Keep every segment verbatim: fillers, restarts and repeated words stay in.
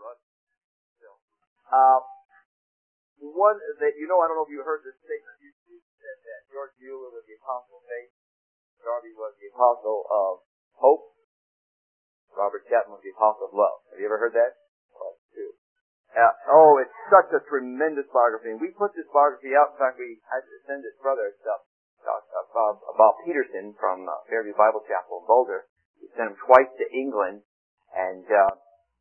Uh, one that, you know, I don't know if you heard this statement. You said that George Mueller was the apostle of faith. Darby was the apostle of hope. Robert Chapman was the apostle of love. Have you ever heard that? Well, too. Uh, oh, it's such a tremendous biography. And we put this biography out. In fact, we had to send it further stuff about, about Peterson from uh, Fairview Bible Chapel in Boulder. We sent him twice to England, and uh,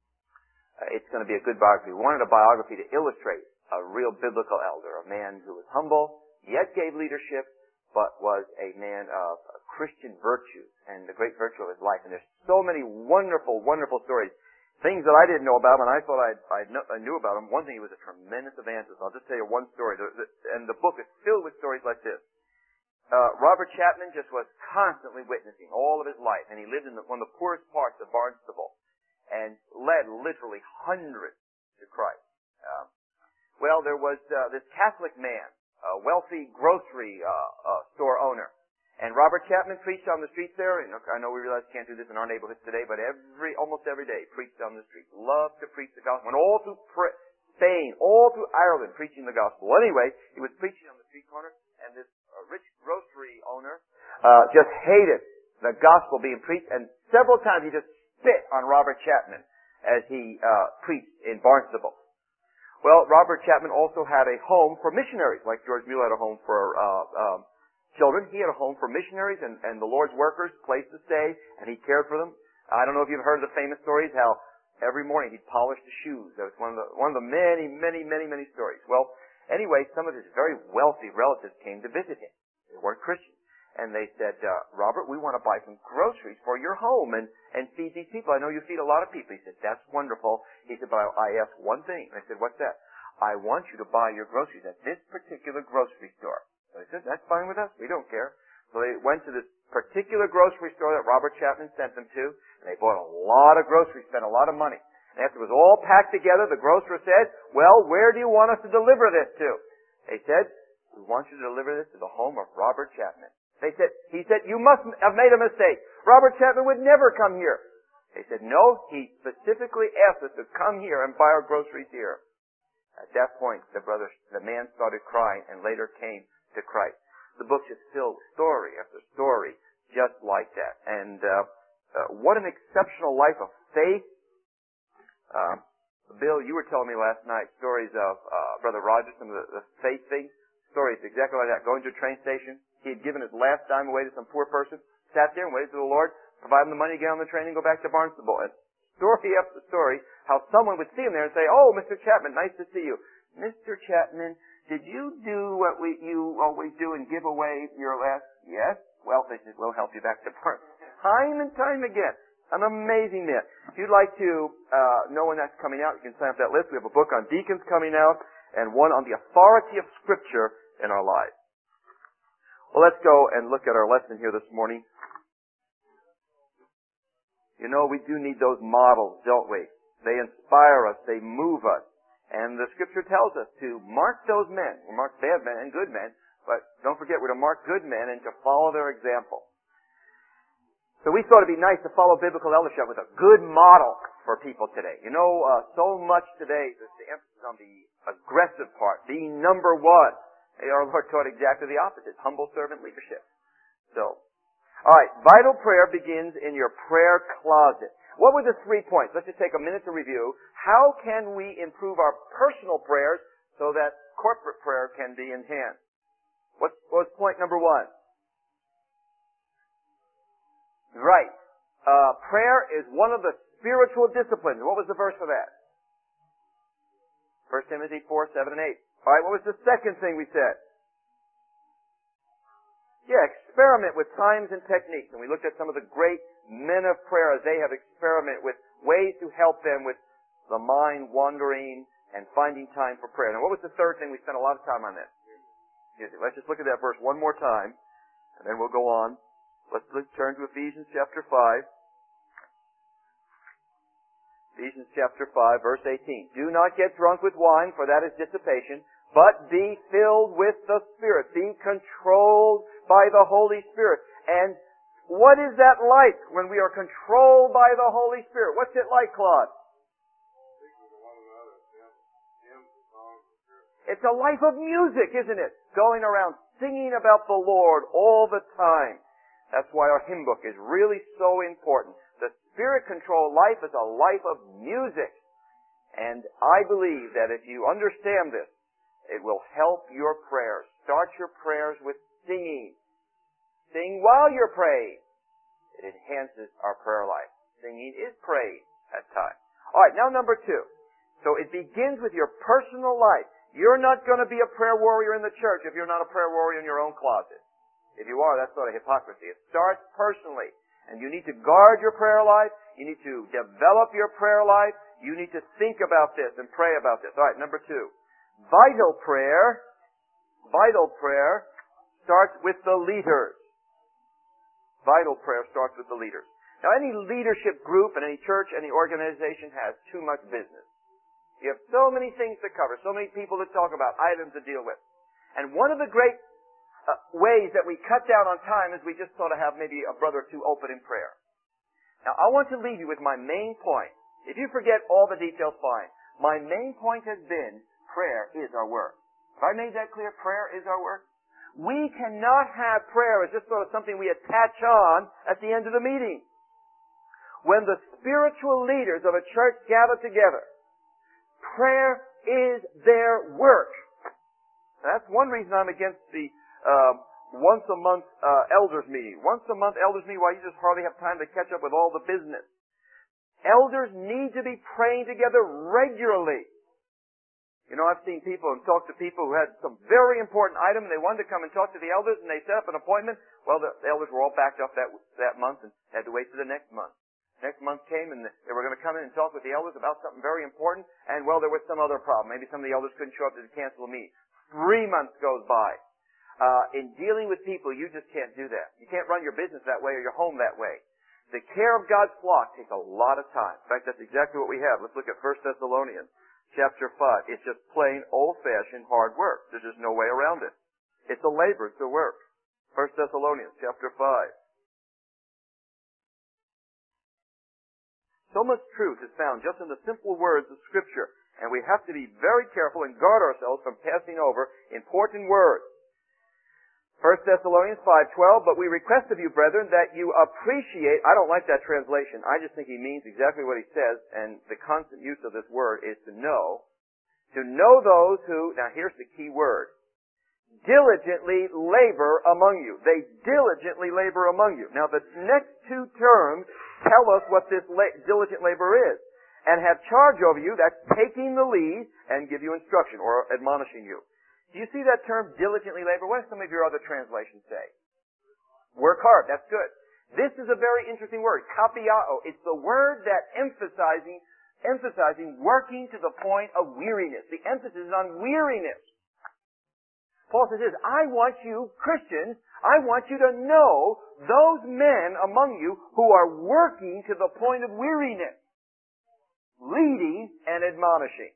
it's going to be a good biography. We wanted a biography to illustrate a real biblical elder, a man who was humble, yet gave leadership, but was a man of Christian virtues and the great virtue of his life. And there's so many wonderful, wonderful stories. Things that I didn't know about him, and I thought I'd, I'd know, I knew about him. One thing, he was a tremendous evangelist. I'll just tell you one story. The, the, and the book is filled with stories like this. Uh, Robert Chapman just was constantly witnessing all of his life. And he lived in the, one of the poorest parts of Barnstable and led literally hundreds to Christ. Um, well, there was uh, this Catholic man, a wealthy grocery uh, uh, store owner. And Robert Chapman preached on the streets there. And I know we realize we can't do this in our neighborhoods today, but every, almost every day, preached on the streets. Loved to preach the gospel. Went all through pre- Spain, all through Ireland, preaching the gospel. Anyway, he was preaching on the street corner, and this uh, rich grocery owner uh, just hated the gospel being preached, and several times he just spit on Robert Chapman as he uh, preached in Barnstable. Well, Robert Chapman also had a home for missionaries, like George Mueller had a home for uh, um, children. He had a home for missionaries and, and the Lord's workers, place to stay, and he cared for them. I don't know if you've heard of the famous stories, how every morning he'd polish the shoes. That was one of the, one of the many, many, many, many stories. Well, anyway, some of his very wealthy relatives came to visit him. They weren't Christians. And they said, uh, Robert, we want to buy some groceries for your home and, and feed these people. I know you feed a lot of people. He said, that's wonderful. He said, but I, I ask one thing. And I said, what's that? I want you to buy your groceries at this particular grocery store. So I said, that's fine with us. We don't care. So they went to this particular grocery store that Robert Chapman sent them to, and they bought a lot of groceries, spent a lot of money. And after it was all packed together, the grocer said, well, where do you want us to deliver this to? They said, we want you to deliver this to the home of Robert Chapman. They said, he said, you must have made a mistake. Robert Chapman would never come here. They said, no, he specifically asked us to come here and buy our groceries here. At that point, the brother, the man started crying and later came to Christ. The book is filled with story after story just like that. And uh, uh, what an exceptional life of faith. Uh, Bill, you were telling me last night stories of uh, Brother Rogers, some of the, the faith things. Stories exactly like that. Going to a train station. He had given his last dime away to some poor person, sat there and waited for the Lord, provide him the money, get on the train, and go back to Barnstable. And story after story, how someone would see him there and say, oh, Mister Chapman, nice to see you. Mister Chapman, did you do what we, you always do and give away your last? Yes. Well, they said, we'll help you back to Barnstable. Time and time again. An amazing man. If you'd like to uh, know when that's coming out, you can sign up that list. We have a book on deacons coming out and one on the authority of Scripture in our lives. Well, let's go and look at our lesson here this morning. You know, we do need those models, don't we? They inspire us. They move us. And the Scripture tells us to mark those men. We mark bad men and good men, but don't forget we're to mark good men and to follow their example. So we thought it'd be nice to follow biblical eldership with a good model for people today. You know, uh, so much today is the emphasis on the aggressive part, being number one. Our Lord taught exactly the opposite, humble servant leadership. So, alright, vital prayer begins in your prayer closet. What were the three points? Let's just take a minute to review. How can we improve our personal prayers so that corporate prayer can be enhanced? What was point number one? Right. Uh, prayer is one of the spiritual disciplines. What was the verse for that? First Timothy four, seven, and eight. Alright, what was the second thing we said? Yeah, experiment with times and techniques. And we looked at some of the great men of prayer as they have experimented with ways to help them with the mind wandering and finding time for prayer. Now, what was the third thing? We spent a lot of time on that. Let's just look at that verse one more time, and then we'll go on. Let's, let's turn to Ephesians chapter five. Ephesians chapter five, verse eighteen. Do not get drunk with wine, for that is dissipation, but be filled with the Spirit. Be controlled by the Holy Spirit. And what is that like when we are controlled by the Holy Spirit? What's it like, Claude? It's a life of music, isn't it? Going around singing about the Lord all the time. That's why our hymn book is really so important. The Spirit-controlled life is a life of music. And I believe that if you understand this, it will help your prayers. Start your prayers with singing. Sing while you're praying. It enhances our prayer life. Singing is praise at times. All right, now number two. So it begins with your personal life. You're not going to be a prayer warrior in the church if you're not a prayer warrior in your own closet. If you are, that's sort of hypocrisy. It starts personally. And you need to guard your prayer life. You need to develop your prayer life. You need to think about this and pray about this. All right, number two. Vital prayer, vital prayer starts with the leaders. Vital prayer starts with the leaders. Now, any leadership group and any church, any organization has too much business. You have so many things to cover, so many people to talk about, items to deal with. And one of the great uh, ways that we cut down on time is we just sort of have maybe a brother or two open in prayer. Now, I want to leave you with my main point. If you forget all the details, fine. My main point has been prayer is our work. Have I made that clear? Prayer is our work. We cannot have prayer as just sort of something we attach on at the end of the meeting. When the spiritual leaders of a church gather together, prayer is their work. Now, that's one reason I'm against the uh, once a month uh, elders meeting. Once a month elders meeting, why you just hardly have time to catch up with all the business. Elders need to be praying together regularly. You know, I've seen people and talked to people who had some very important item and they wanted to come and talk to the elders and they set up an appointment. Well, the elders were all backed up that that month and had to wait for the next month. Next month came and they were going to come in and talk with the elders about something very important and, well, there was some other problem. Maybe some of the elders couldn't show up to cancel a meeting. Three months goes by. Uh, in dealing with people, you just can't do that. You can't run your business that way or your home that way. The care of God's flock takes a lot of time. In fact, that's exactly what we have. Let's look at First Thessalonians. Chapter five. It's just plain old-fashioned hard work. There's just no way around it. It's a labor. It's a work. First Thessalonians chapter five. So much truth is found just in the simple words of Scripture. And we have to be very careful and guard ourselves from passing over important words. First Thessalonians five twelve, but we request of you, brethren, that you appreciate, I don't like that translation, I just think he means exactly what he says, and the constant use of this word is to know, to know those who, now here's the key word, diligently labor among you. They diligently labor among you. Now the next two terms tell us what this la- diligent labor is. And have charge over you, that's taking the lead, and give you instruction, or admonishing you. Do you see that term, diligently labor? What do some of your other translations say? Work hard. That's good. This is a very interesting word, kapiao. It's the word that emphasizing, emphasizing working to the point of weariness. The emphasis is on weariness. Paul says this, I want you, Christians, I want you to know those men among you who are working to the point of weariness, leading and admonishing.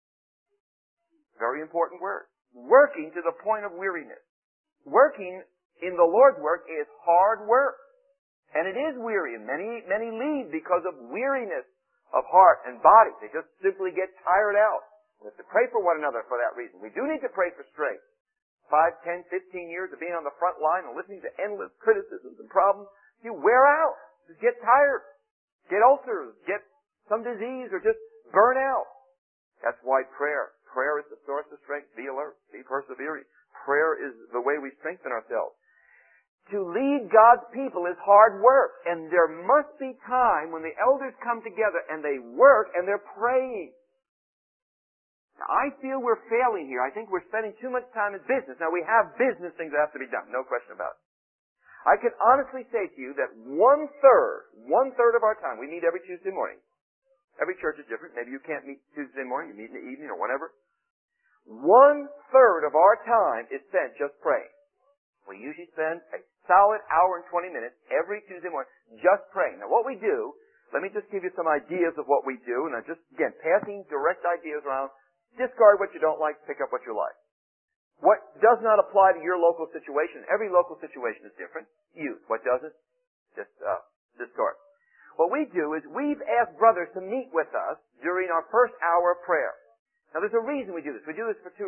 Very important word. Working to the point of weariness. Working in the Lord's work is hard work. And it is weary. And many, many leave because of weariness of heart and body. They just simply get tired out. We have to pray for one another for that reason. We do need to pray for strength. Five, ten, fifteen years of being on the front line and listening to endless criticisms and problems, you wear out. Just get tired. Get ulcers. Get some disease or just burn out. That's why prayer. Prayer is the source of strength. Be alert. Be persevering. Prayer is the way we strengthen ourselves. To lead God's people is hard work. And there must be time when the elders come together and they work and they're praying. Now, I feel we're failing here. I think we're spending too much time in business. Now, we have business things that have to be done. No question about it. I can honestly say to you that one-third, one-third of our time, we meet every Tuesday morning. Every church is different. Maybe you can't meet Tuesday morning. You meet in the evening or whatever. One-third of our time is spent just praying. We usually spend a solid hour and twenty minutes every Tuesday morning just praying. Now, what we do, let me just give you some ideas of what we do, and I'm just, again, passing direct ideas around. Discard what you don't like, pick up what you like. What does not apply to your local situation, every local situation is different. Use. What doesn't? Just uh, discard. What we do is we've asked brothers to meet with us during our first hour of prayer. Now, there's a reason we do this. We do this for two reasons.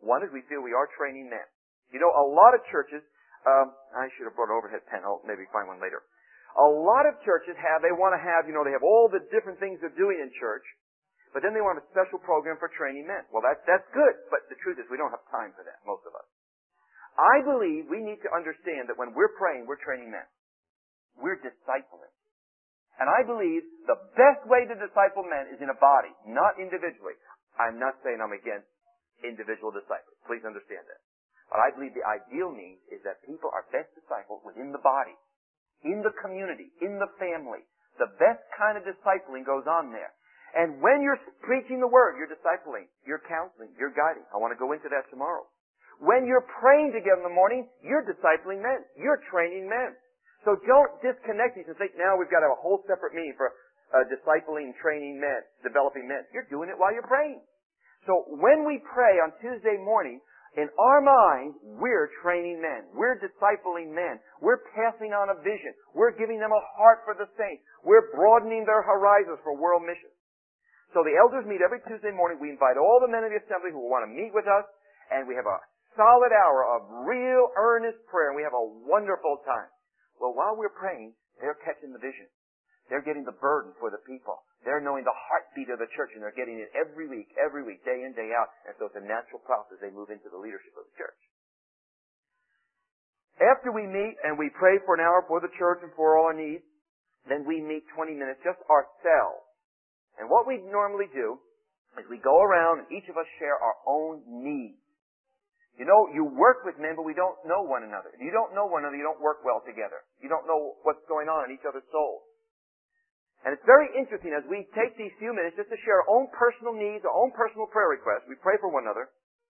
One is we feel we are training men. You know, a lot of churches, um, I should have brought an overhead pen. I'll maybe find one later. A lot of churches have, they want to have, you know, they have all the different things they're doing in church, but then they want a special program for training men. Well, that, that's good, but the truth is we don't have time for that, most of us. I believe we need to understand that when we're praying, we're training men. We're discipling. And I believe the best way to disciple men is in a body, not individually. I'm not saying I'm against individual disciples. Please understand that. But I believe the ideal means is that people are best discipled within the body, in the community, in the family. The best kind of discipling goes on there. And when you're preaching the Word, you're discipling, you're counseling, you're guiding. I want to go into that tomorrow. When you're praying together in the morning, you're discipling men. You're training men. So don't disconnect these and think, now we've got to have a whole separate meeting for uh, discipling, training men, developing men. You're doing it while you're praying. So when we pray on Tuesday morning, in our minds, we're training men. We're discipling men. We're passing on a vision. We're giving them a heart for the saints. We're broadening their horizons for world missions. So the elders meet every Tuesday morning. We invite all the men of the assembly who want to meet with us, and we have a solid hour of real earnest prayer, and we have a wonderful time. Well, while we're praying, they're catching the vision. They're getting the burden for the people. They're knowing the heartbeat of the church, and they're getting it every week, every week, day in, day out. And so it's a natural process as they move into the leadership of the church. After we meet and we pray for an hour for the church and for all our needs, then we meet twenty minutes just ourselves. And what we normally do is we go around and each of us share our own needs. You know, you work with men, but we don't know one another. If you don't know one another, you don't work well together. You don't know what's going on in each other's souls. And it's very interesting as we take these few minutes just to share our own personal needs, our own personal prayer requests. We pray for one another.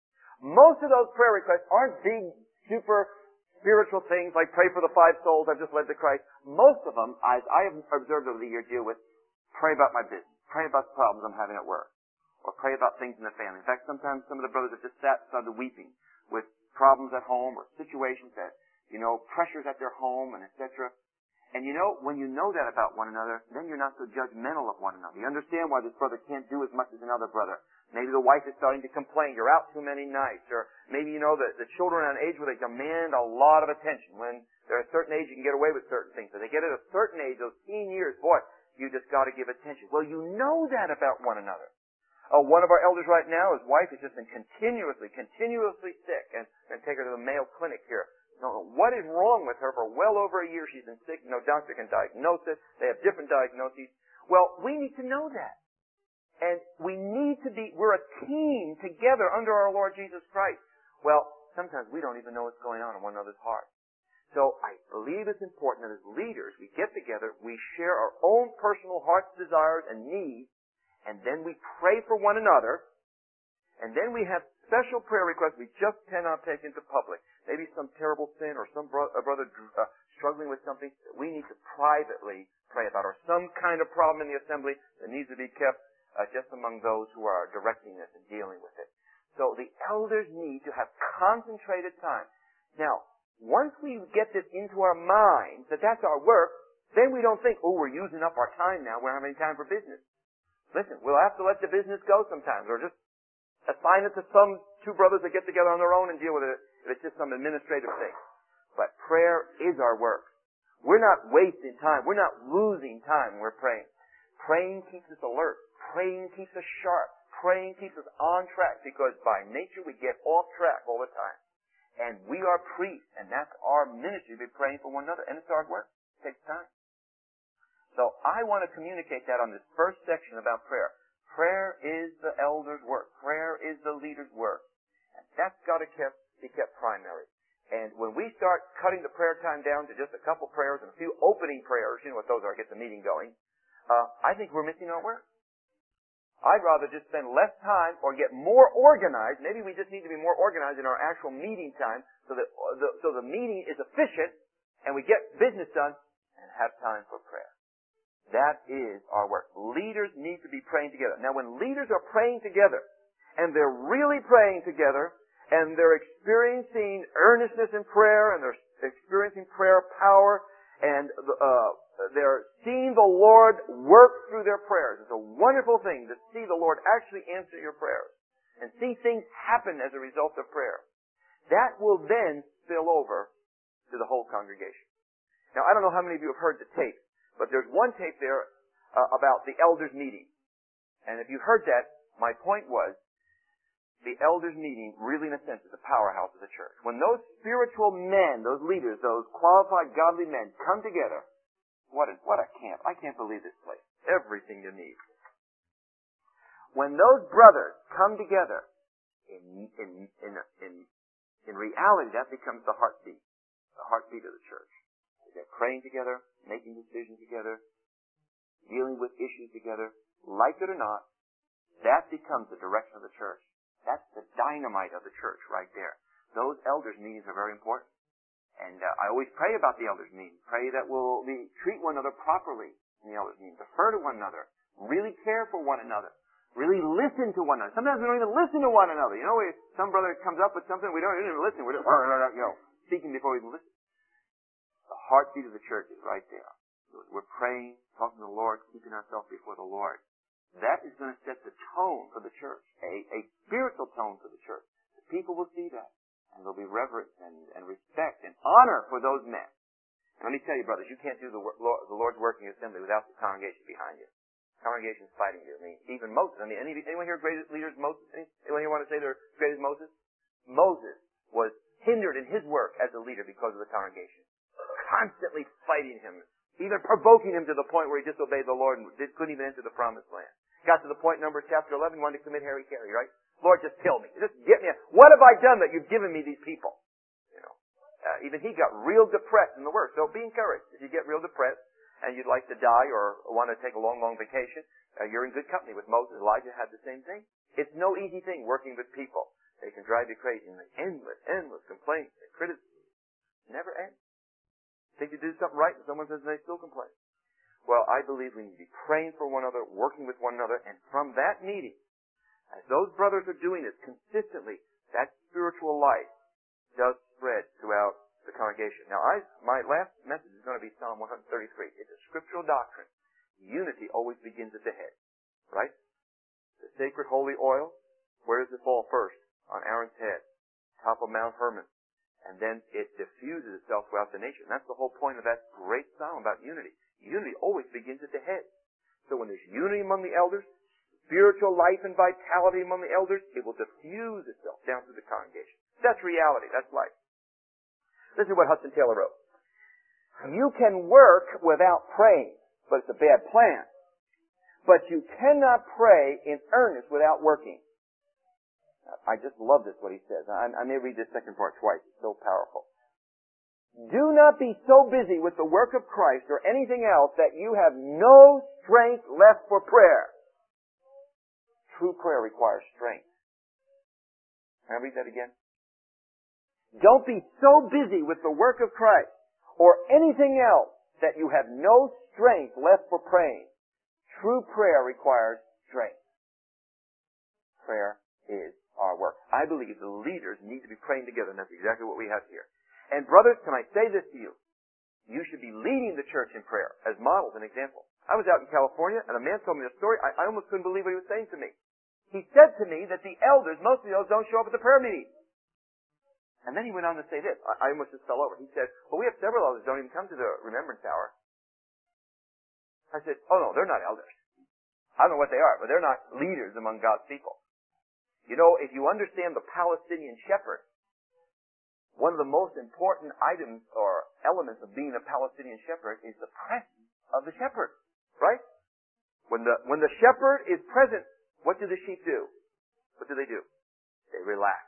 Most of those prayer requests aren't big, super spiritual things like pray for the five souls I've just led to Christ. Most of them, as I have observed over the year, deal with pray about my business, pray about the problems I'm having at work, or pray about things in the family. In fact, sometimes some of the brothers have just sat started weeping with problems at home or situations that, you know, pressures at their home and et cetera. And you know, when you know that about one another, then you're not so judgmental of one another. You understand why this brother can't do as much as another brother. Maybe the wife is starting to complain, you're out too many nights. Or maybe, you know, the, the children are at an age where they demand a lot of attention. When they're at a certain age, you can get away with certain things. But they get at a certain age, those teen years, boy, you just got to give attention. Well, you know that about one another. Uh, one of our elders right now, his wife has just been continuously, continuously sick, and, and take her to the Mayo Clinic here. Don't know what is wrong with her. For well over a year she's been sick. No doctor can diagnose it. They have different diagnoses. Well, we need to know that. And we need to be, we're a team together under our Lord Jesus Christ. Well, sometimes we don't even know what's going on in one another's heart. So I believe it's important that as leaders, we get together, we share our own personal heart's desires and needs, and then we pray for one another, and then we have special prayer requests we just cannot take into public. Maybe some terrible sin or some bro- a brother uh, struggling with something that we need to privately pray about, or some kind of problem in the assembly that needs to be kept uh, just among those who are directing this and dealing with it. So the elders need to have concentrated time. Now, once we get this into our minds that that's our work, then we don't think, oh, we're using up our time now. We don't have any time for business. Listen, we'll have to let the business go sometimes, or just assign it to some two brothers that get together on their own and deal with it if it's just some administrative thing. But prayer is our work. We're not wasting time. We're not losing time when we're praying. Praying keeps us alert. Praying keeps us sharp. Praying keeps us on track, because by nature we get off track all the time. And we are priests, and that's our ministry, to be praying for one another, and it's our work. It takes time. So I want to communicate that on this first section about prayer. Prayer is the elder's work. Prayer is the leader's work. And that's got to kept, be kept primary. And when we start cutting the prayer time down to just a couple prayers and a few opening prayers, you know what those are, get the meeting going, uh, I think we're missing our work. I'd rather just spend less time or get more organized. Maybe we just need to be more organized in our actual meeting time so that the, so the meeting is efficient and we get business done and have time for prayer. That is our work. Leaders need to be praying together. Now, when leaders are praying together and they're really praying together and they're experiencing earnestness in prayer and they're experiencing prayer power and uh, they're seeing the Lord work through their prayers. It's a wonderful thing to see the Lord actually answer your prayers. and see things happen as a result of prayer, that will then spill over to the whole congregation. Now, I don't know how many of you have heard the tape, but there's one tape there uh, about the elders meeting. And if you heard that, my point was, the elders meeting really, in a sense, is the powerhouse of the church. When those spiritual men, those leaders, those qualified godly men come together, what a, what a camp. I can't believe this place. Everything you need. When those brothers come together, in, in, in, in, in reality, that becomes the heartbeat. The heartbeat of the church. They're praying together, making decisions together, dealing with issues together. Like it or not, that becomes the direction of the church. That's the dynamite of the church right there. Those elders' meetings are very important. And uh, I always pray about the elders' meetings. Pray that we'll be, treat one another properly in the elders' meetings. Defer to one another. Really care for one another. Really listen to one another. Sometimes we don't even listen to one another. You know, we, some brother comes up with something, we don't even listen. We're just, you know, speaking before we even listen. The heartbeat of the church is right there. We're praying, talking to the Lord, keeping ourselves before the Lord. That is going to set the tone for the church, a, a spiritual tone for the church. The people will see that, and there'll be reverence and, and respect and honor for those men. And let me tell you, brothers, you can't do the, Lord, the Lord's working assembly without the congregation behind you. The congregation's fighting you. I mean, even Moses. I mean, any, anyone here greatest leaders Moses? Anyone here want to say they're great as Moses? Moses was hindered in his work as a leader because of the congregation. Constantly fighting him. Even provoking him to the point where he disobeyed the Lord and couldn't even enter the promised land. Got to the point, Numbers chapter eleven, wanted to commit Harry-Carry, right? Lord, just kill me. Just get me. What have I done that you've given me these people? You know, uh, even he got real depressed in the work. So be encouraged. If you get real depressed and you'd like to die or want to take a long, long vacation, uh, you're in good company with Moses. Elijah had the same thing. It's no easy thing working with people. They can drive you crazy. And endless, endless complaints and criticism. Never ends. Think you do something right and someone says they still complain. Well, I believe we need to be praying for one another, working with one another, and from that meeting, as those brothers are doing this consistently, that spiritual life does spread throughout the congregation. Now, I, my last message is going to be Psalm one thirty-three. It's a scriptural doctrine. Unity always begins at the head, right? The sacred holy oil, where does it fall first? On Aaron's head, top of Mount Hermon. And then it diffuses itself throughout the nation. That's the whole point of that great psalm about unity. Unity always begins at the head. So when there's unity among the elders, spiritual life and vitality among the elders, it will diffuse itself down through the congregation. That's reality. That's life. Listen to what Hudson Taylor wrote. You can work without praying, but it's a bad plan. But you cannot pray in earnest without working. I just love this, what he says. I, I may read this second part twice. It's so powerful. Do not be so busy with the work of Christ or anything else that you have no strength left for prayer. True prayer requires strength. Can I read that again? Don't be so busy with the work of Christ or anything else that you have no strength left for praying. True prayer requires strength. Prayer is our work. I believe the leaders need to be praying together, and that's exactly what we have here. And brothers, can I say this to you? You should be leading the church in prayer as models and examples. I was out in California, and a man told me a story. I, I almost couldn't believe what he was saying to me. He said to me that the elders, most of the elders, don't show up at the prayer meeting. And then he went on to say this. I, I almost just fell over. He said, well, we have several elders who don't even come to the remembrance hour. I said, oh no, they're not elders. I don't know what they are, but they're not leaders among God's people. You know, if you understand the Palestinian shepherd, one of the most important items or elements of being a Palestinian shepherd is the presence of the shepherd, right? When the, when the shepherd is present, what do the sheep do? What do they do? They relax.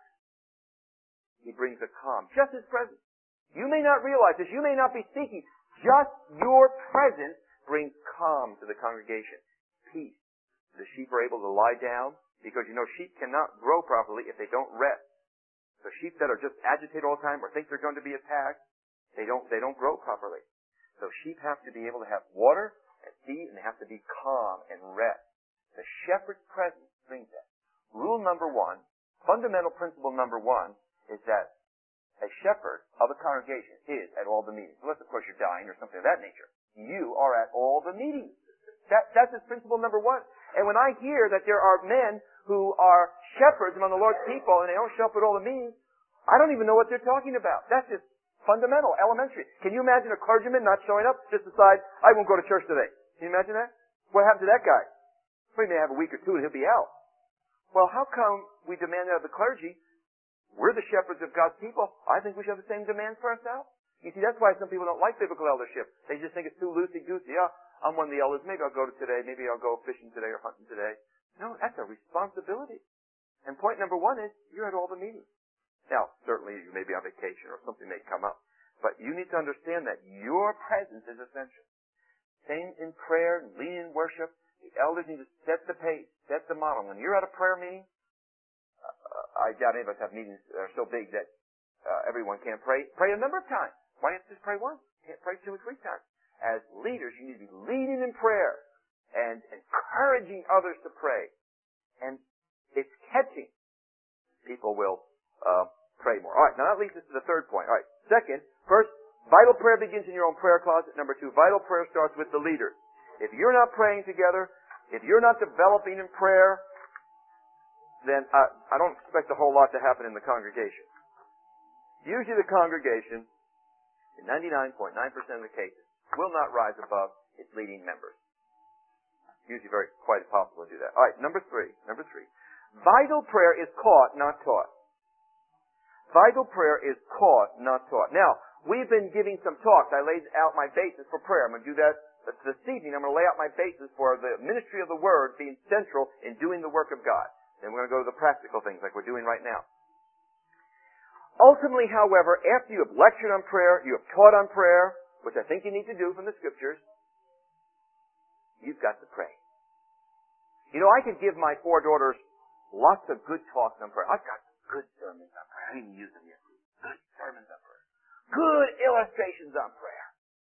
He brings a calm. Just his presence. You may not realize this. You may not be seeking. Just your presence brings calm to the congregation. Peace. The sheep are able to lie down because, you know, sheep cannot grow properly if they don't rest. So sheep that are just agitated all the time or think they're going to be attacked, they don't, they don't grow properly. So sheep have to be able to have water and feed, and they have to be calm and rest. The shepherd's presence brings that. Rule number one, fundamental principle number one, is that a shepherd of a congregation is at all the meetings. Unless, of course, you're dying or something of that nature. You are at all the meetings. That, that's his principle number one. And when I hear that there are men who are shepherds among the Lord's people and they don't show up at all the meetings, I don't even know what they're talking about. That's just fundamental, elementary. Can you imagine a clergyman not showing up, just decide, I won't go to church today? Can you imagine that? What happened to that guy? Well, he may have a week or two and he'll be out. Well, how come we demand that of the clergy? We're the shepherds of God's people. I think we should have the same demands for ourselves. You see, that's why some people don't like biblical eldership. They just think it's too loosey-goosey. Yeah, I'm one of the elders. Maybe I'll go to today. Maybe I'll go fishing today or hunting today. No, that's a responsibility. And point number one is, you're at all the meetings. Now, certainly you may be on vacation or something may come up. But you need to understand that your presence is essential. Same in prayer and leading in worship. The elders need to set the pace, set the model. When you're at a prayer meeting, uh, I doubt any of us have meetings that are so big that uh, everyone can't pray. Pray a number of times. Why don't you just pray once? You can't pray two or three times. As leaders, you need to be leading in prayer and encouraging others to pray. And it's catching. People will uh, pray more. All right, now that leads us to the third point. All right, second, first, vital prayer begins in your own prayer closet. Number two, vital prayer starts with the leader. If you're not praying together, if you're not developing in prayer, then I, I don't expect a whole lot to happen in the congregation. Usually the congregation, in ninety-nine point nine percent of the cases, will not rise above its leading members. Usually very quite impossible to do that. All right, number three. Number three. Vital prayer is caught, not taught. Vital prayer is caught, not taught. Now, we've been giving some talks. I laid out my basis for prayer. I'm going to do that this evening. I'm going to lay out my basis for the ministry of the Word being central in doing the work of God. Then we're going to go to the practical things like we're doing right now. Ultimately, however, after you have lectured on prayer, you have taught on prayer, which I think you need to do from the Scriptures, you've got to pray. You know, I could give my four daughters lots of good talks on prayer. I've got good sermons on prayer. I haven't even used them yet. Good sermons on prayer. Good illustrations on prayer.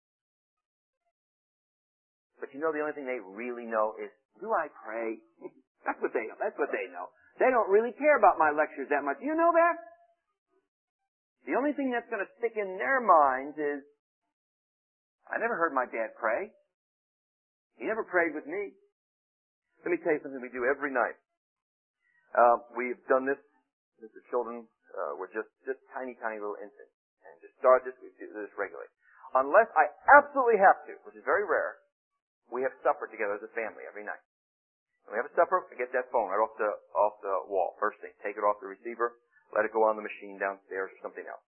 But you know, the only thing they really know is, do I pray? That's what they know. That's what they know. They don't really care about my lectures that much. You know that? The only thing that's going to stick in their minds is, I never heard my dad pray. He never prayed with me. Let me tell you something we do every night. Uh, we've done this since the children uh, were just, just tiny, tiny little infants. And to start this, we do this regularly. Unless I absolutely have to, which is very rare, we have supper together as a family every night. When we have a supper, I get that phone right off the, off the wall. First thing, take it off the receiver, let it go on the machine downstairs or something else.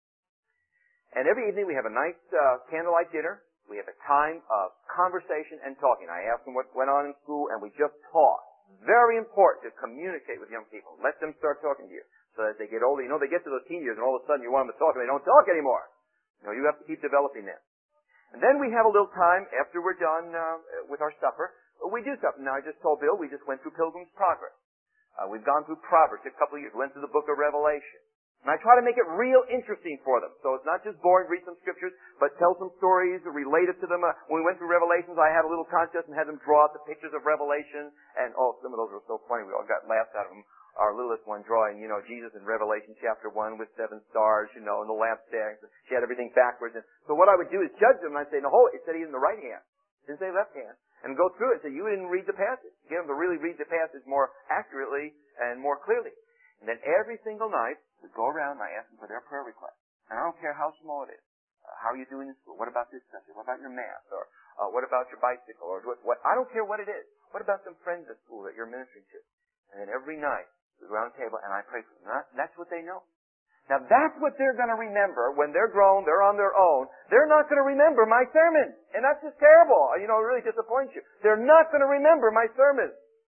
And every evening we have a nice uh, candlelight dinner. We have a time of conversation and talking. I ask them what went on in school, and we just talk. Very important to communicate with young people. Let them start talking to you so that they get older. You know, they get to those teen years, and all of a sudden you want them to talk, and they don't talk anymore. You know, you have to keep developing them. And then we have a little time after we're done uh, with our supper. We do something. Now, I just told Bill we just went through Pilgrim's Progress. Uh, we've gone through Proverbs a couple of years. We went through the book of Revelation. And I try to make it real interesting for them. So it's not just boring, read some scriptures, but tell some stories related to them. Uh, when we went through Revelations, I had a little contest and had them draw out the pictures of Revelation. And, oh, some of those were so funny. We all got laughs out of them. Our littlest one drawing, you know, Jesus in Revelation chapter one with seven stars, you know, and the lampstands. She had everything backwards. And so what I would do is judge them, and I'd say, no, hold it. It said he's in the right hand. It didn't say left hand. And go through it and say, you didn't read the passage. Get them to really read the passage more accurately and more clearly. And then every single night, we go around and I ask them for their prayer request. And I don't care how small it is. Uh, how are you doing in school? What about this subject? What about your math? Or uh, what about your bicycle? Or what, what? I don't care what it is. What about some friends at school that you're ministering to? And then every night, we go around the table and I pray for them. And that's what they know. Now that's what they're going to remember when they're grown, they're on their own. They're not going to remember my sermon. And that's just terrible. You know, it really disappoints you. They're not going to remember my sermon.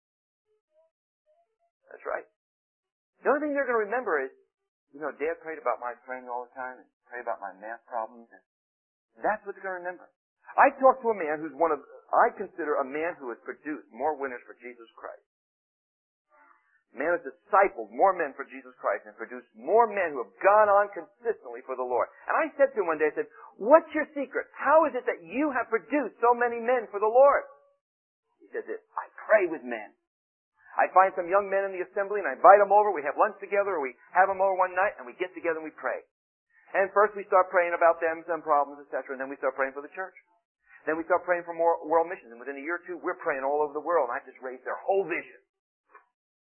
That's right. The only thing they're going to remember is, you know, Dad prayed about my praying all the time and prayed about my math problems. And that's what they're going to remember. I talked to a man who's one of, I consider a man who has produced more winners for Jesus Christ. A man has discipled more men for Jesus Christ and produced more men who have gone on consistently for the Lord. And I said to him one day, I said, what's your secret? How is it that you have produced so many men for the Lord? He said this, I pray with men. I find some young men in the assembly and I invite them over. We have lunch together, or we have them over one night and we get together and we pray. And first we start praying about them, some problems, et cetera, and then we start praying for the church. Then we start praying for more world missions. And within a year or two, we're praying all over the world. And I just raised their whole vision.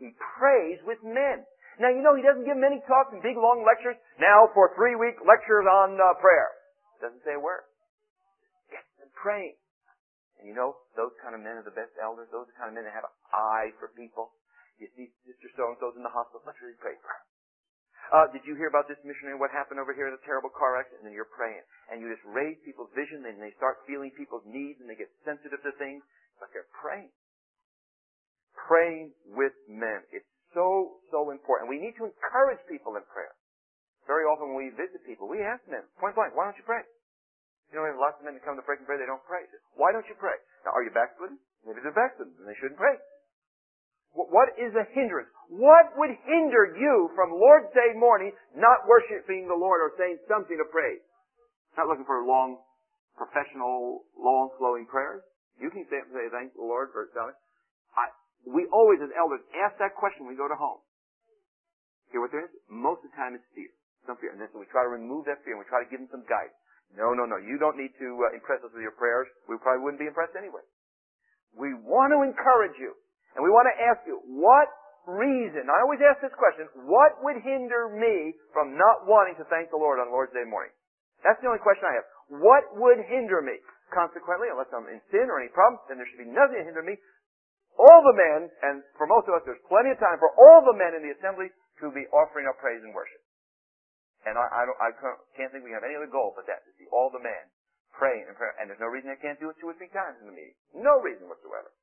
He prays with men. Now, you know, he doesn't give many talks and big, long lectures. Now for three-week lectures on uh, prayer. Doesn't say a word. Yes, and praying. And you know, those kind of men are the best elders. Those are the kind of men that have an eye for people. You see Sister so-and-so's in the hospital. Let's really pray for her. Uh, did you hear about this missionary, what happened over here in a terrible car accident? And then you're praying. And you just raise people's vision, and they start feeling people's needs, and they get sensitive to things. But they're praying. Praying with men. It's so, so important. We need to encourage people in prayer. Very often when we visit people, we ask them, point blank, why don't you pray? You know, we have lots of men that come to break and pray, they don't pray. Why don't you pray? Now, are you backslidden? Maybe they're backslidden, and they shouldn't pray. What is a hindrance? What would hinder you from Lord's Day morning not worshiping the Lord or saying something to praise? Not looking for long, professional, long, flowing prayers. You can say, say thank the Lord for telling. I, we always, as elders, ask that question when we go to home. Hear what there is? Most of the time it's fear. Some fear. And then so we try to remove that fear and we try to give them some guidance. No, no, no. You don't need to uh, impress us with your prayers. We probably wouldn't be impressed anyway. We want to encourage you. And we want to ask you, what reason, I always ask this question, what would hinder me from not wanting to thank the Lord on Lord's Day morning? That's the only question I have. What would hinder me? Consequently, unless I'm in sin or any problem, then there should be nothing to hinder me. All the men, and for most of us, there's plenty of time for all the men in the assembly to be offering up praise and worship. And I, I, don't, I can't think we have any other goal but that, to see all the men praying and praying. And there's no reason they can't do it two or three times in the meeting. No reason whatsoever.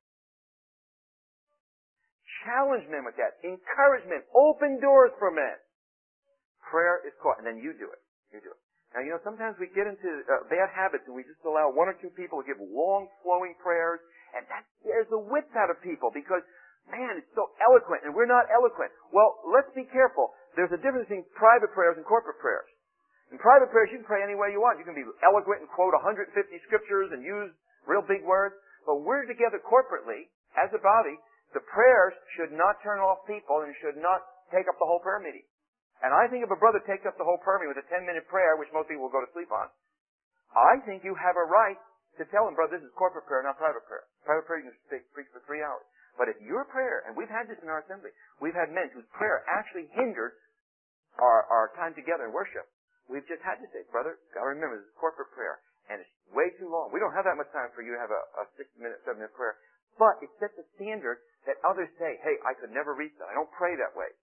Challenge men with that. Encouragement. Open doors for men. Prayer is caught. And then you do it. You do it. Now, you know, sometimes we get into uh, bad habits and we just allow one or two people to give long, flowing prayers. And that scares the wits out of people because, man, it's so eloquent and we're not eloquent. Well, let's be careful. There's a difference between private prayers and corporate prayers. In private prayers, you can pray any way you want. You can be eloquent and quote one hundred fifty scriptures and use real big words. But we're together corporately, as a body. The prayers should not turn off people and should not take up the whole prayer meeting. And I think if a brother takes up the whole prayer meeting with a ten-minute prayer, which most people will go to sleep on, I think you have a right to tell him, brother, this is corporate prayer, not private prayer. Private prayer, you can preach for three hours. But if your prayer, and we've had this in our assembly, we've had men whose prayer actually hindered our, our time together in worship. We've just had to say, brother, gotta remember, this is corporate prayer, and it's way too long. We don't have that much time for you to have a, a six-minute, seven-minute prayer. But it sets a standard that others say, hey, I could never reach that. I don't pray that way.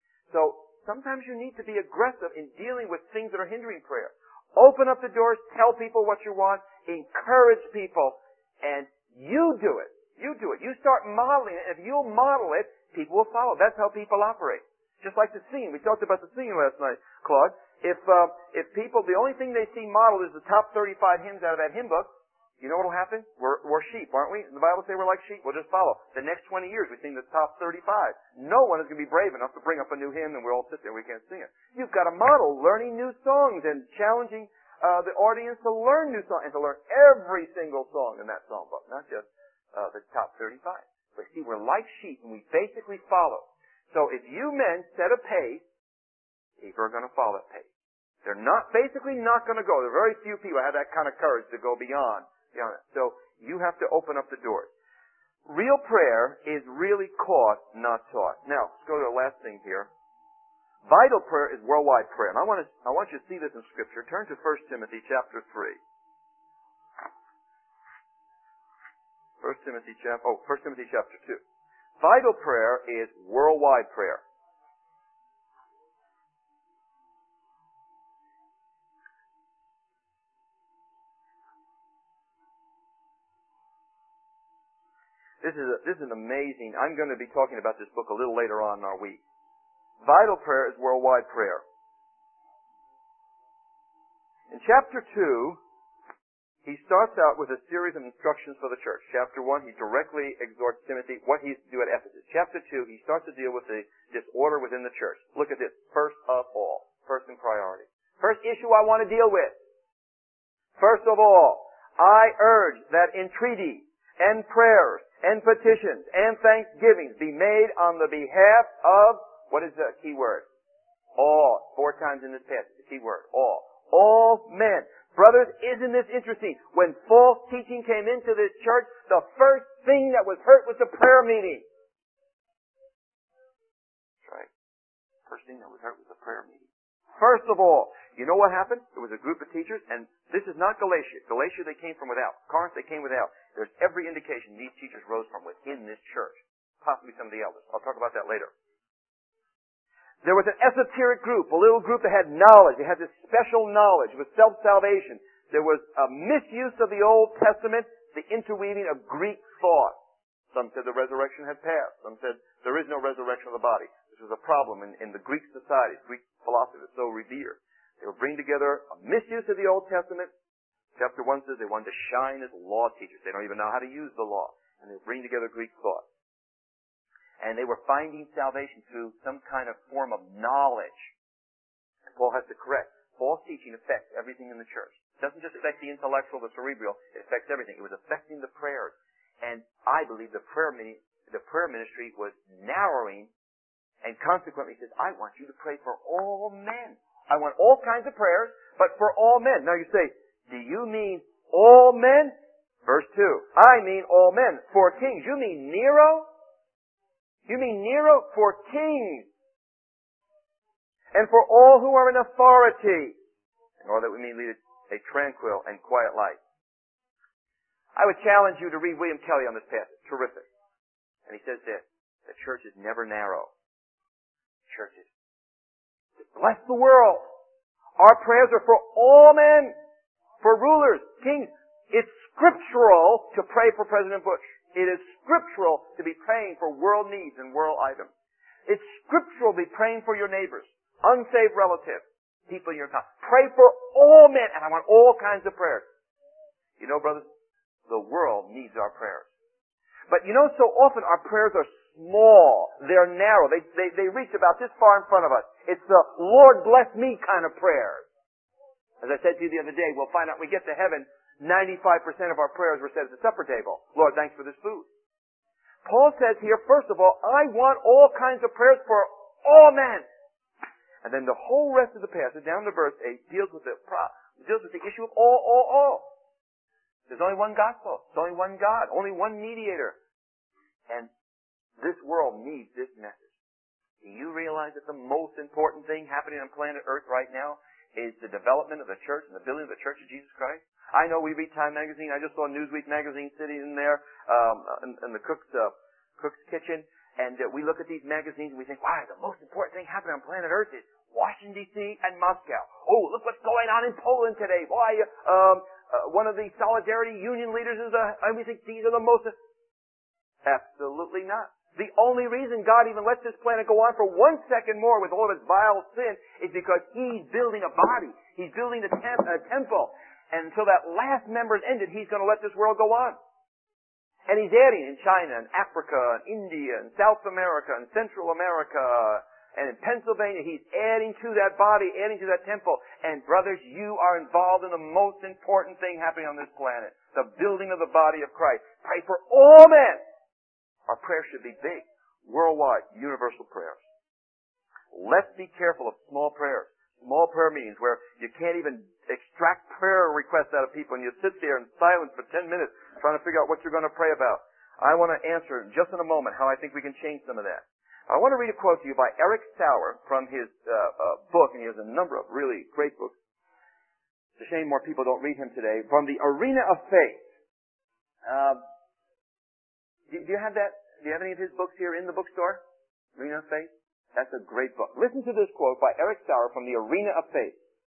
So sometimes you need to be aggressive in dealing with things that are hindering prayer. Open up the doors, tell people what you want, encourage people, and you do it. You do it. You start modeling it. If you'll model it, people will follow. That's how people operate. Just like the singing. We talked about the singing last night, Claude. If uh, if people, the only thing they see modeled is the top thirty-five hymns out of that hymn book, you know what will happen? We're, we're sheep, aren't we? The Bible says we're like sheep. We'll just follow. The next twenty years, we sing the top thirty-five. No one is going to be brave enough to bring up a new hymn and we'll all sit there and we can't sing it. You've got to model learning new songs and challenging uh, the audience to learn new songs and to learn every single song in that song book, not just uh, the top thirty-five. But see, we're like sheep and we basically follow. So if you men set a pace, people are going to follow that pace. They're not, basically not going to go. There are very few people who have that kind of courage to go beyond. So you have to open up the doors. Real prayer is really caught, not taught. Now, let's go to the last thing here. Vital prayer is worldwide prayer. And I want to, I want you to see this in Scripture. Turn to First Timothy chapter three. First Timothy chapter, oh, First Timothy chapter two. Vital prayer is worldwide prayer. This is a, this is an amazing, I'm going to be talking about this book a little later on in our week. Vital prayer is worldwide prayer. In chapter two, he starts out with a series of instructions for the church. Chapter one, he directly exhorts Timothy what he's to do at Ephesus. Chapter two, he starts to deal with the disorder within the church. Look at this. First of all. First in priority. First issue I want to deal with. First of all, I urge that entreaties and prayers and petitions and thanksgivings be made on the behalf of, what is the key word? All. Four times in this passage, the key word, all. All men. Brothers, isn't this interesting? When false teaching came into this church, the first thing that was hurt was the prayer meeting. first thing that was heard was a prayer meeting. First of all, you know what happened? There was a group of teachers, and this is not Galatia. Galatia, they came from without. Corinth, they came without. There's every indication these teachers rose from within this church. Possibly some of the elders. I'll talk about that later. There was an esoteric group, a little group that had knowledge. They had this special knowledge. It was self-salvation. There was a misuse of the Old Testament, the interweaving of Greek thought. Some said the resurrection had passed. Some said there is no resurrection of the body. This was a problem in, in the Greek society. Greek philosophy was so revered. They would bring together a misuse of the Old Testament. Chapter one says they wanted to shine as law teachers. They don't even know how to use the law. And they would bring together Greek thought. And they were finding salvation through some kind of form of knowledge. And Paul has to correct. False teaching affects everything in the church. It doesn't just affect the intellectual, the cerebral. It affects everything. It was affecting the prayers. And I believe the prayer mini, the prayer ministry was narrowing, and consequently says, I want you to pray for all men. I want all kinds of prayers, but for all men. Now you say, do you mean all men? Verse two. I mean all men. For kings. You mean Nero? You mean Nero? For kings. And for all who are in authority. In order that we may lead a tranquil and quiet life. I would challenge you to read William Kelly on this passage. Terrific. And he says this, the church is never narrow. Churches. Bless the world. Our prayers are for all men. For rulers, kings. It's scriptural to pray for President Bush. It is scriptural to be praying for world needs and world items. It's scriptural to be praying for your neighbors, unsaved relatives, people in your town. Pray for all men, and I want all kinds of prayers. You know, brothers, the world needs our prayers. But you know, so often our prayers are small. They're narrow. They, they, they reach about this far in front of us. It's the Lord bless me kind of prayers. As I said to you the other day, we'll find out when we get to heaven, ninety-five percent of our prayers were said at the supper table. Lord, thanks for this food. Paul says here, first of all, I want all kinds of prayers for all men. And then the whole rest of the passage, down to verse eight, deals with the deals with the issue of all, all, all. There's only one gospel. There's only one God. Only one mediator. And this world needs this message. Do you realize that the most important thing happening on planet Earth right now is the development of the church and the building of the Church of Jesus Christ? I know we read Time magazine. I just saw Newsweek magazine sitting in there um, in, in the cook's uh, cook's kitchen, and uh, we look at these magazines and we think, wow, the most important thing happening on planet Earth is Washington, D C and Moscow. Oh, look what's going on in Poland today. Boy, um, uh, one of the Solidarity Union leaders is a, and we think these are the most... Absolutely not. The only reason God even lets this planet go on for one second more with all of its vile sin is because He's building a body. He's building a, temp- a temple. And until that last member is ended, He's going to let this world go on. And He's adding in China and Africa and India and South America and Central America and in Pennsylvania, He's adding to that body, adding to that temple. And brothers, you are involved in the most important thing happening on this planet. The building of the body of Christ. Pray for all men. Our prayers should be big, worldwide, universal prayers. Let's be careful of small prayers, small prayer meetings where you can't even extract prayer requests out of people and you sit there in silence for ten minutes trying to figure out what you're going to pray about. I want to answer just in a moment how I think we can change some of that. I want to read a quote to you by Eric Sauer from his uh, uh, book, and he has a number of really great books. It's a shame more people don't read him today. From the Arena of Faith. Uh, Do you have that? Do you have any of his books here in the bookstore? Arena of Faith? That's a great book. Listen to this quote by Eric Sauer from the Arena of Faith.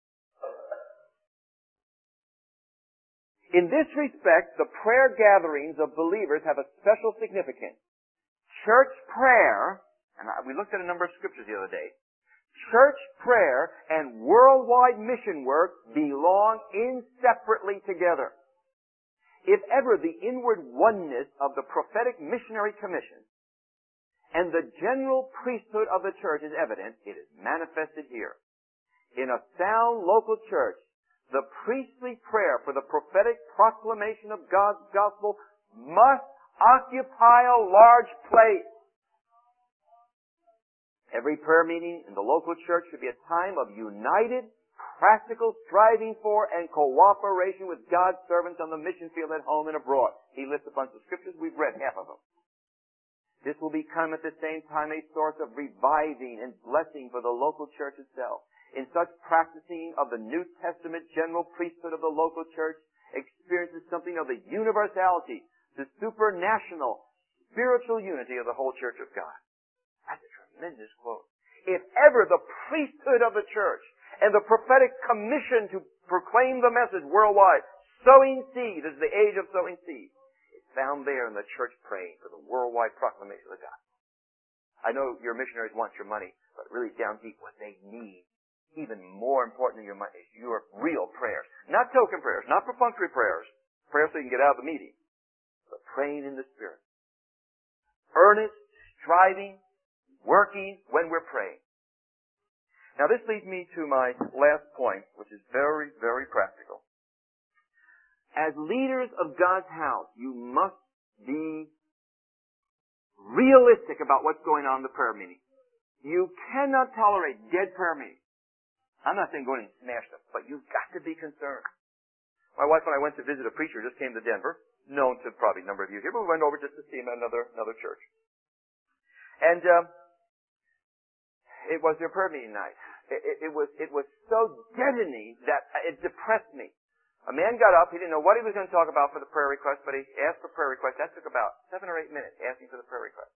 In this respect, the prayer gatherings of believers have a special significance. Church prayer, and we looked at a number of scriptures the other day, church prayer and worldwide mission work belong inseparably together. If ever the inward oneness of the prophetic missionary commission and the general priesthood of the church is evident, it is manifested here. In a sound local church, the priestly prayer for the prophetic proclamation of God's gospel must occupy a large place. Every prayer meeting in the local church should be a time of united, practical striving for and cooperation with God's servants on the mission field at home and abroad. He lists a bunch of scriptures. We've read half of them. This will become at the same time a source of reviving and blessing for the local church itself. In such practicing of the New Testament general priesthood of the local church experiences something of the universality, the supranational, spiritual unity of the whole church of God. That's a tremendous quote. If ever the priesthood of the church and the prophetic commission to proclaim the message worldwide, sowing seed is the age of sowing seed, it's found there in the church praying for the worldwide proclamation of the gospel. I know your missionaries want your money, but really down deep what they need, even more important than your money, is your real prayers. Not token prayers, not perfunctory prayers, prayers so you can get out of the meeting, but praying in the Spirit. Earnest, striving, working when we're praying. Now this leads me to my last point, which is very, very practical. As leaders of God's house, you must be realistic about what's going on in the prayer meeting. You cannot tolerate dead prayer meetings. I'm not saying go in and smash them, but you've got to be concerned. My wife and I went to visit a preacher who just came to Denver, known to probably a number of you here, but we went over just to see him at another another church. And um, it was their prayer meeting night. It, it, it was it was so deadening that it depressed me. A man got up. He didn't know what he was going to talk about for the prayer request, but he asked for prayer request. That took about seven or eight minutes asking for the prayer request.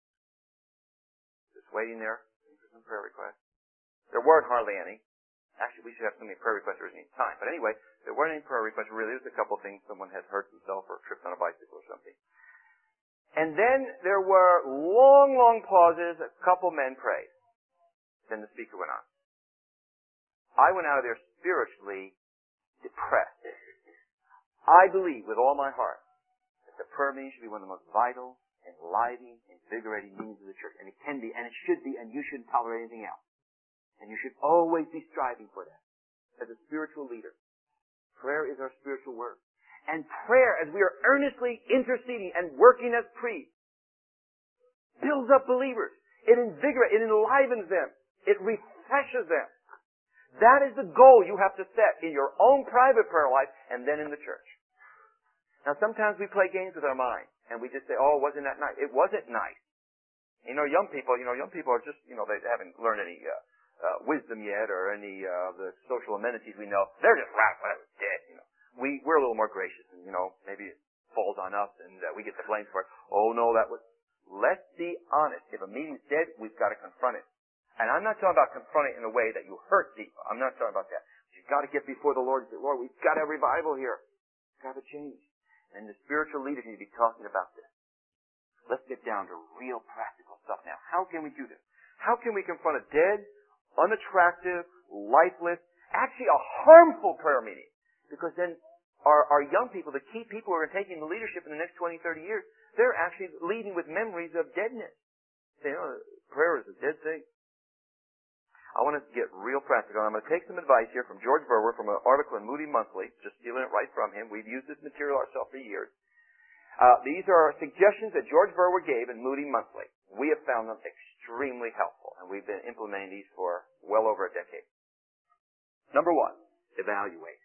Just waiting there for some prayer requests. There weren't hardly any. Actually, we should have so many prayer requests there isn't any time. But anyway, there weren't any prayer requests. Really, there's a couple of things. Someone had hurt himself or tripped on a bicycle or something. And then there were long, long pauses. A couple men prayed. Then the speaker went on. I went out of there spiritually depressed. I believe with all my heart that the prayer meeting should be one of the most vital, enlivening, invigorating meetings of the church. And it can be, and it should be, and you shouldn't tolerate anything else. And you should always be striving for that as a spiritual leader. Prayer is our spiritual work. And prayer, as we are earnestly interceding and working as priests, builds up believers. It invigorates, it enlivens them. It refreshes them. That is the goal you have to set in your own private prayer life and then in the church. Now sometimes we play games with our mind and we just say, oh, wasn't that nice? It wasn't nice. You know, young people, you know, young people are just, you know, they haven't learned any uh, uh, wisdom yet or any uh, of the social amenities we know. They're just right, whatever's dead, you know. We, we're a little more gracious and, you know, maybe it falls on us and uh, we get the blame for it. Oh, no, that was... Let's be honest. If a meeting's dead, we've got to confront it. And I'm not talking about confronting it in a way that you hurt people. I'm not talking about that. You've got to get before the Lord and say, Lord, we've got to have revival here. We've got to change. And the spiritual leaders need to be talking about this. Let's get down to real practical stuff now. How can we do this? How can we confront a dead, unattractive, lifeless, actually a harmful prayer meeting? Because then our, our young people, the key people who are taking the leadership in the next twenty, thirty years, they're actually leading with memories of deadness. You know, prayer is a dead thing. I want us to get real practical. I'm going to take some advice here from George Verwer from an article in Moody Monthly, just stealing it right from him. We've used this material ourselves for years. Uh, these are suggestions that George Verwer gave in Moody Monthly. We have found them extremely helpful, and we've been implementing these for well over a decade. Number one, evaluate.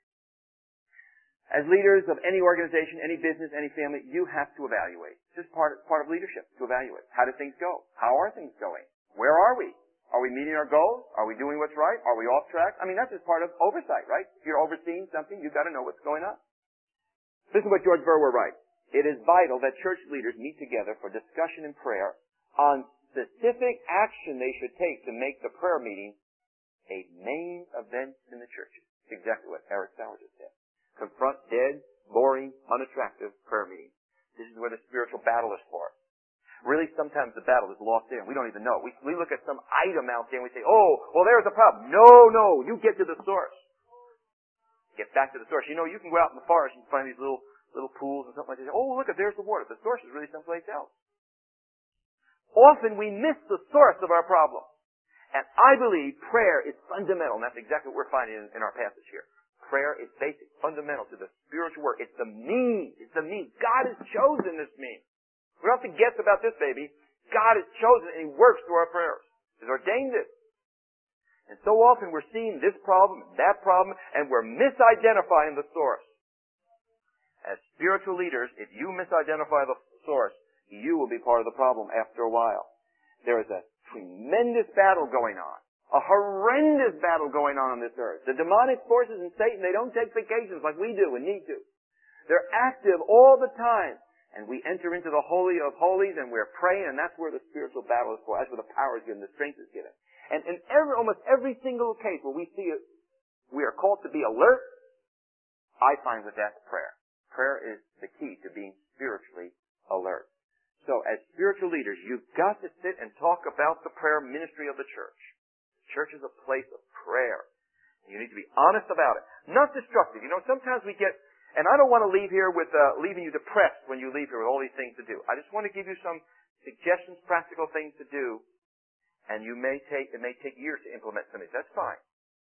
As leaders of any organization, any business, any family, you have to evaluate. This is part, part of leadership, to evaluate. How do things go? How are things going? Where are we? Are we meeting our goals? Are we doing what's right? Are we off track? I mean, that's just part of oversight, right? If you're overseeing something, you've got to know what's going on. This is what George Verwer writes. It is vital that church leaders meet together for discussion and prayer on specific action they should take to make the prayer meeting a main event in the churches. It's exactly what Eric Sauer just said. Confront dead, boring, unattractive prayer meetings. This is where the spiritual battle is for us. Really, sometimes the battle is lost there, and we don't even know. We, we look at some item out there and we say, oh, well, there's a problem. No, no, you get to the source. Get back to the source. You know, you can go out in the forest and find these little little pools and something like that. Oh, look, there's the water. The source is really someplace else. Often we miss the source of our problem. And I believe prayer is fundamental, and that's exactly what we're finding in, in our passage here. Prayer is basic, fundamental to the spiritual work. It's the means. It's the means. God has chosen this means. We don't have to guess about this, baby. God has chosen and He works through our prayers. He's ordained it. And so often we're seeing this problem and that problem, and we're misidentifying the source. As spiritual leaders, if you misidentify the source, you will be part of the problem after a while. There is a tremendous battle going on. A horrendous battle going on on this earth. The demonic forces and Satan, they don't take vacations like we do and need to. They're active all the time. And we enter into the Holy of Holies and we're praying, and that's where the spiritual battle is for. That's where the power is given, the strength is given. And in every, almost every single case where we see it, we are called to be alert, I find that that's prayer. Prayer is the key to being spiritually alert. So as spiritual leaders, you've got to sit and talk about the prayer ministry of the church. The church is a place of prayer. You need to be honest about it. Not destructive. You know, sometimes we get, and I don't want to leave here with, uh, leaving you depressed when you leave here with all these things to do. I just want to give you some suggestions, practical things to do, and you may take, it may take years to implement some of these. That's fine.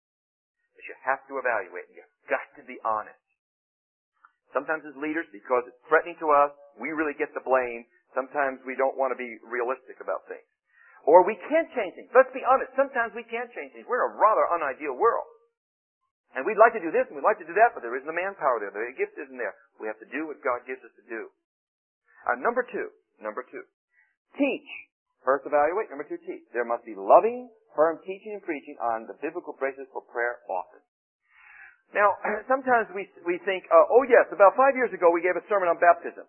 But you have to evaluate, and you've got to be honest. Sometimes as leaders, because it's threatening to us, we really get the blame. Sometimes we don't want to be realistic about things. Or we can't change things. Let's be honest. Sometimes we can't change things. We're in a rather unideal world. And we'd like to do this and we'd like to do that, but there isn't the manpower there. The gift isn't there. We have to do what God gives us to do. Uh, number two. Number two. Teach. First evaluate. Number two, teach. There must be loving, firm teaching and preaching on the biblical basis for prayer often. Now, sometimes we we think, uh, oh yes, about five years ago we gave a sermon on baptism.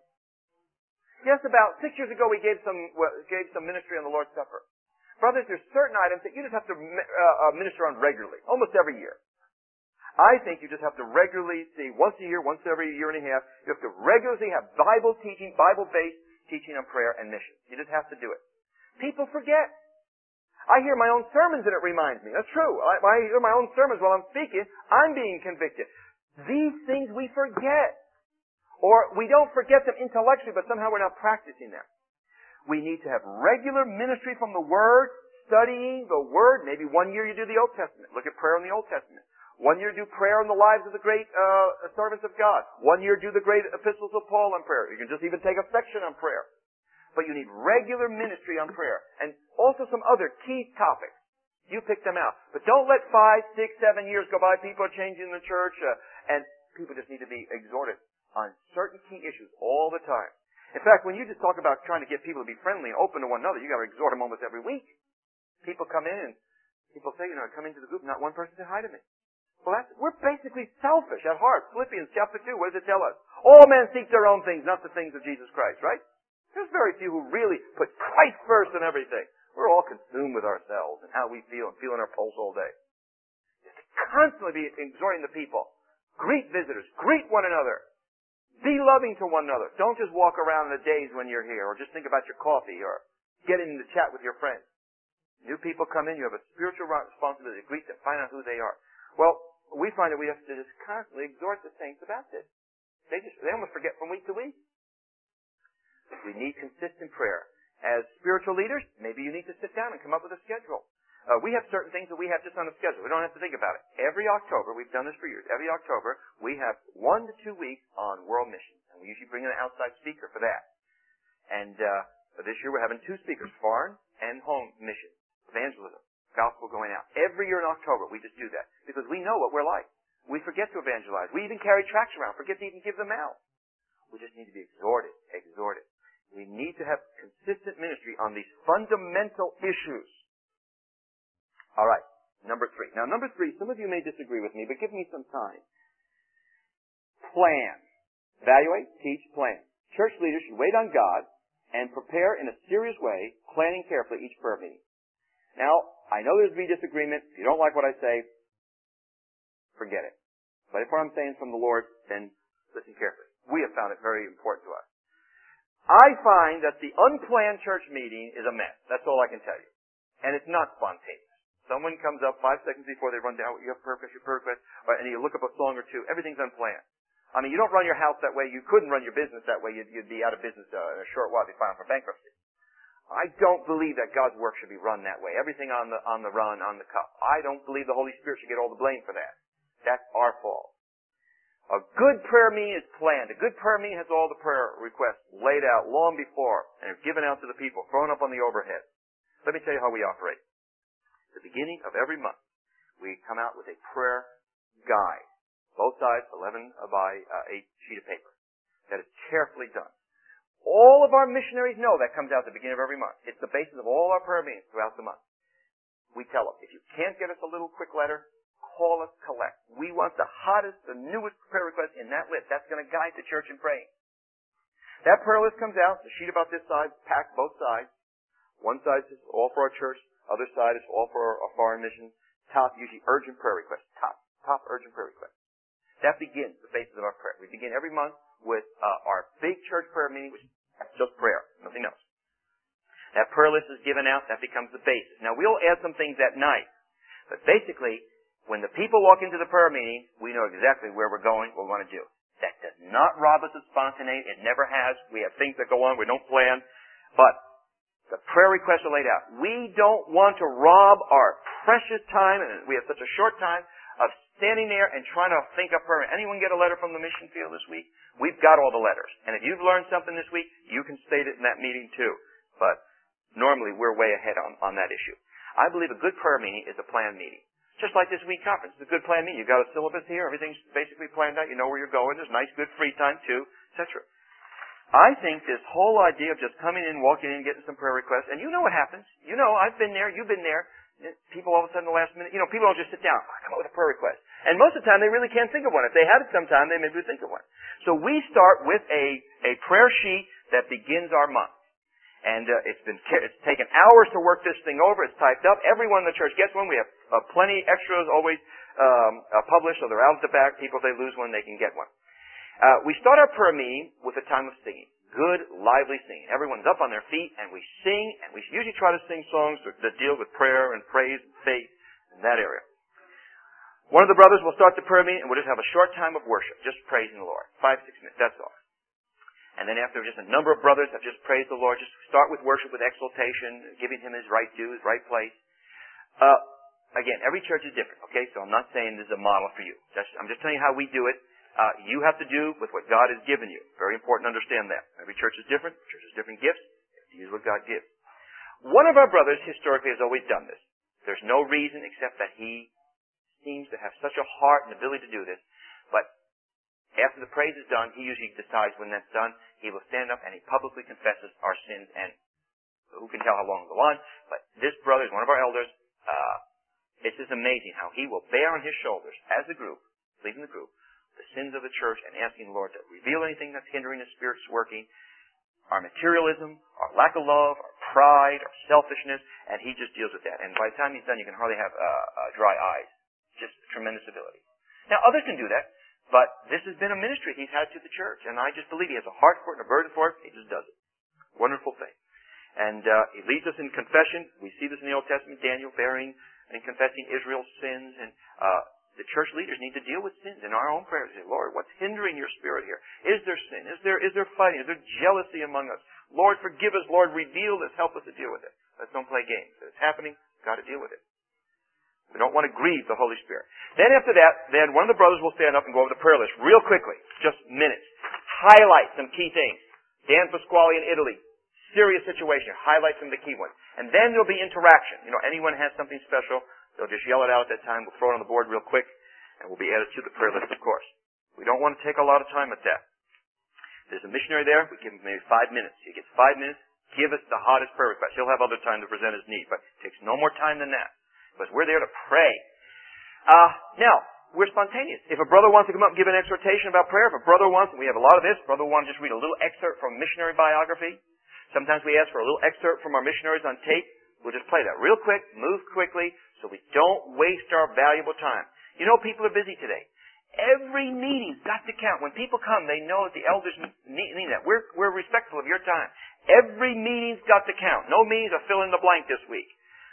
Yes, about six years ago we gave some well, gave some ministry on the Lord's Supper. Brothers, there's certain items that you just have to uh, minister on regularly, almost every year. I think you just have to regularly see, once a year, once every year and a half, you have to regularly have Bible teaching, Bible-based teaching on prayer and mission. You just have to do it. People forget. I hear my own sermons and it reminds me. That's true. I, I hear my own sermons while I'm speaking. I'm being convicted. These things we forget. Or we don't forget them intellectually, but somehow we're not practicing them. We need to have regular ministry from the Word, studying the Word. Maybe one year you do the Old Testament. Look at prayer in the Old Testament. One year do prayer in the lives of the great uh, servants of God. One year do the great epistles of Paul on prayer. You can just even take a section on prayer. But you need regular ministry on prayer. And also some other key topics. You pick them out. But don't let five, six, seven years go by. People are changing the church. Uh, and people just need to be exhorted on certain key issues all the time. In fact, when you just talk about trying to get people to be friendly and open to one another, you got to exhort them almost every week. People come in and people say, you know, I come into the group, not one person said hi to me. Well, that's, we're basically selfish at heart. Philippians chapter two, what does it tell us? All men seek their own things, not the things of Jesus Christ, right? There's very few who really put Christ first in everything. We're all consumed with ourselves and how we feel and feeling our pulse all day. Just constantly be exhorting the people. Greet visitors. Greet one another. Be loving to one another. Don't just walk around in the days when you're here or just think about your coffee or get in the chat with your friends. New people come in, you have a spiritual responsibility to greet them, find out who they are. Well, we find that we have to just constantly exhort the saints about this. They just, they almost forget from week to week. We need consistent prayer. As spiritual leaders, maybe you need to sit down and come up with a schedule. Uh, we have certain things that we have just on a schedule. We don't have to think about it. Every October, we've done this for years, every October, we have one to two weeks on world missions. And we usually bring in an outside speaker for that. And uh, this year we're having two speakers, foreign and home mission, evangelism. Gospel going out. Every year in October, we just do that. Because we know what we're like. We forget to evangelize. We even carry tracts around, forget to even give them out. We just need to be exhorted, exhorted. We need to have consistent ministry on these fundamental issues. All right, number three. Now, number three, some of you may disagree with me, but give me some time. Plan. Evaluate, teach, plan. Church leaders should wait on God and prepare in a serious way, planning carefully each prayer meeting. Now, I know there's going to be disagreement. If you don't like what I say, forget it. But if what I'm saying is from the Lord, then listen carefully. We have found it very important to us. I find that the unplanned church meeting is a mess. That's all I can tell you. And it's not spontaneous. Someone comes up five seconds before they run down, you have prayer request, your prayer request, and you look up a song or two. Everything's unplanned. I mean, you don't run your house that way. You couldn't run your business that way. You'd, you'd be out of business uh, in a short while. You'd be filing for bankruptcy. I don't believe that God's work should be run that way. Everything on the on the run, on the cuff. I don't believe the Holy Spirit should get all the blame for that. That's our fault. A good prayer meeting is planned. A good prayer meeting has all the prayer requests laid out long before and are given out to the people, thrown up on the overhead. Let me tell you how we operate. At the beginning of every month, we come out with a prayer guide. Both sides, eleven by eight sheet of paper. That is carefully done. All of our missionaries know that comes out at the beginning of every month. It's the basis of all our prayer meetings throughout the month. We tell them, if you can't get us a little quick letter, call us collect. We want the hottest, the newest prayer request in that list. That's going to guide the church in praying. That prayer list comes out, a sheet about this size, packed both sides. One side is all for our church, other side is all for our, our foreign missions. Top, usually urgent prayer requests. Top, top urgent prayer requests. That begins the basis of our prayer. We begin every month with uh, our big church prayer meeting, which is just prayer, nothing else. That prayer list is given out, that becomes the basis. Now we'll add some things at night, but basically, when the people walk into the prayer meeting, we know exactly where we're going, what we want to do. That does not rob us of spontaneity. It never has. We have things that go on. We don't plan. But the prayer requests are laid out. We don't want to rob our precious time, and we have such a short time, of standing there and trying to think up prayer. Anyone get a letter from the mission field this week? We've got all the letters. And if you've learned something this week, you can state it in that meeting too. But normally we're way ahead on, on that issue. I believe a good prayer meeting is a planned meeting. Just like this week conference. It's a good planned meeting. You've got a syllabus here. Everything's basically planned out. You know where you're going. There's nice, good free time, too, et cetera. I think this whole idea of just coming in, walking in, getting some prayer requests, and you know what happens. You know, I've been there. You've been there. People all of a sudden, the last minute, you know, people don't just sit down. I come up with a prayer request. And most of the time, they really can't think of one. If they had it sometime, they maybe would think of one. So we start with a, a prayer sheet that begins our month. And uh, it's been it's taken hours to work this thing over. It's typed up. Everyone in the church gets one. We have uh, plenty extras always um, uh, published, so they're out at the back. People, if they lose one, they can get one. Uh, we start our prayer meeting with a time of singing. Good, lively singing. Everyone's up on their feet, and we sing, and we usually try to sing songs that deal with prayer and praise and faith in that area. One of the brothers will start the prayer meeting, and we'll just have a short time of worship, just praising the Lord. Five, six minutes, that's all. And then after just a number of brothers have just praised the Lord, just start with worship with exaltation, giving Him His right due, His right place. Uh, again, every church is different, okay? So I'm not saying this is a model for you. Just, I'm just telling you how we do it. Uh, you have to do with what God has given you. Very important to understand that. Every church is different. Every church has different gifts. You have to use what God gives. One of our brothers historically has always done this. There's no reason except that he seems to have such a heart and ability to do this. But after the praise is done, he usually decides when that's done, he will stand up and he publicly confesses our sins. And who can tell how long it'll go on? But this brother is one of our elders. Uh, it's just amazing how he will bear on his shoulders, as a group, leading the group, the sins of the church and asking the Lord to reveal anything that's hindering the Spirit's working, our materialism, our lack of love, our pride, our selfishness, and he just deals with that. And by the time he's done, you can hardly have uh, uh, dry eyes. Just tremendous ability. Now, others can do that. But this has been a ministry he's had to the church, and I just believe he has a heart for it and a burden for it. He just does it. Wonderful thing. And uh, he leads us in confession. We see this in the Old Testament, Daniel bearing and confessing Israel's sins. And uh, the church leaders need to deal with sins in our own prayers. Say, Lord, what's hindering your Spirit here? Is there sin? Is there is there fighting? Is there jealousy among us? Lord, forgive us. Lord, reveal this. Help us to deal with it. Let's don't play games. If it's happening, we've got to deal with it. We don't want to grieve the Holy Spirit. Then after that, then one of the brothers will stand up and go over the prayer list real quickly, just minutes. Highlight some key things. Dan Pasquale in Italy, serious situation. Highlight some of the key ones. And then there'll be interaction. You know, anyone has something special, they'll just yell it out at that time. We'll throw it on the board real quick, and we'll be added to the prayer list, of course. We don't want to take a lot of time at that. There's a missionary there. We give him maybe five minutes. He gets five minutes. Give us the hottest prayer request. He'll have other time to present his need, but it takes no more time than that. Because we're there to pray. Uh, now, we're spontaneous. If a brother wants to come up and give an exhortation about prayer, if a brother wants, and we have a lot of this, brother wants to just read a little excerpt from a missionary biography. Sometimes we ask for a little excerpt from our missionaries on tape. We'll just play that real quick, move quickly, so we don't waste our valuable time. You know, people are busy today. Every meeting's got to count. When people come, they know that the elders mean that. We're, we're respectful of your time. Every meeting's got to count. No meetings are fill in the blank this week.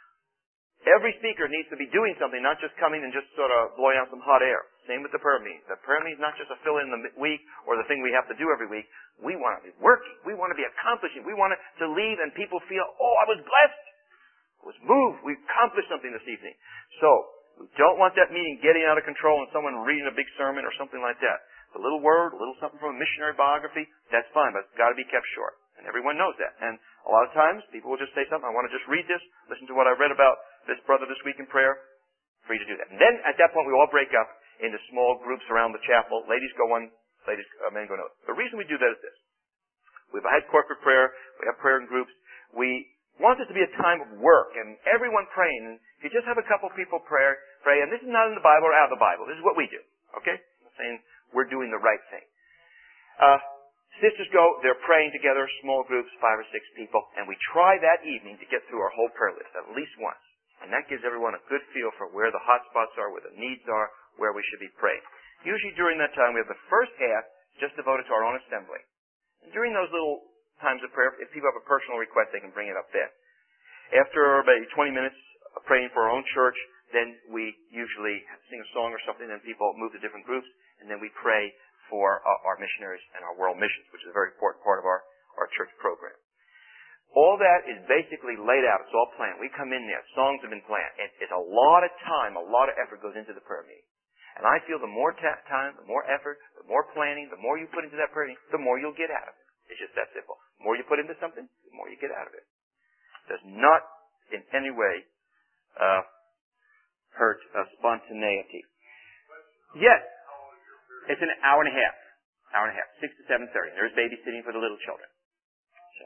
Every speaker needs to be doing something, not just coming and just sort of blowing out some hot air. Same with the prayer meeting. The prayer meeting is not just a fill in the week or the thing we have to do every week. We want to be working. We want to be accomplishing. We want to leave and people feel, oh, I was blessed. I was moved. We accomplished something this evening. So, we don't want that meeting getting out of control and someone reading a big sermon or something like that. A little word, a little something from a missionary biography, that's fine, but it's got to be kept short. And everyone knows that. And a lot of times, people will just say something, I want to just read this, listen to what I read about this brother this week in prayer. Free to do that. And then, at that point, we all break up into small groups around the chapel. Ladies go one, ladies, uh, men go another. The reason we do that is this. We've had corporate prayer. We have prayer in groups. We want this to be a time of work and everyone praying. And if you just have a couple people pray, pray, and this is not in the Bible or out of the Bible. This is what we do. Okay? I'm not saying we're doing the right thing. Uh, sisters go, they're praying together, small groups, five or six people, and we try that evening to get through our whole prayer list at least once. And that gives everyone a good feel for where the hot spots are, where the needs are, where we should be praying. Usually during that time, we have the first half just devoted to our own assembly. And during those little times of prayer, if people have a personal request, they can bring it up then. After about twenty minutes of praying for our own church, then we usually sing a song or something, and people move to different groups, and then we pray for uh, our missionaries and our world missions, which is a very important part of our, our church program. All that is basically laid out. It's all planned. We come in there. Songs have been planned. It, it's a lot of time, a lot of effort goes into the prayer meeting. And I feel the more ta- time, the more effort, the more planning, the more you put into that prayer meeting, the more you'll get out of it. It's just that simple. The more you put into something, the more you get out of it. It does not in any way uh, hurt uh, spontaneity. Yes. It's an hour and a half. Hour and a half. Six to seven thirty. There's babysitting for the little children. So,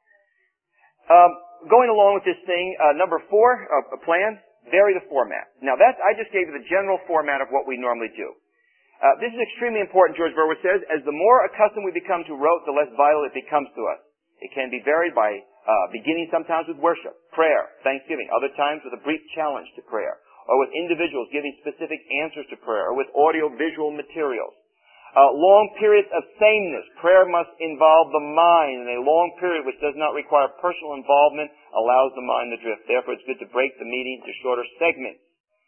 um, going along with this thing, uh, number four, uh, a plan, vary the format. Now that's, I just gave you the general format of what we normally do. Uh, this is extremely important, George Verwer says, as the more accustomed we become to rote, the less vital it becomes to us. It can be varied by uh, beginning sometimes with worship, prayer, thanksgiving, other times with a brief challenge to prayer, or with individuals giving specific answers to prayer, or with audio-visual materials. Uh, long periods of sameness. Prayer must involve the mind, and a long period which does not require personal involvement allows the mind to drift. Therefore, it's good to break the meeting into shorter segments.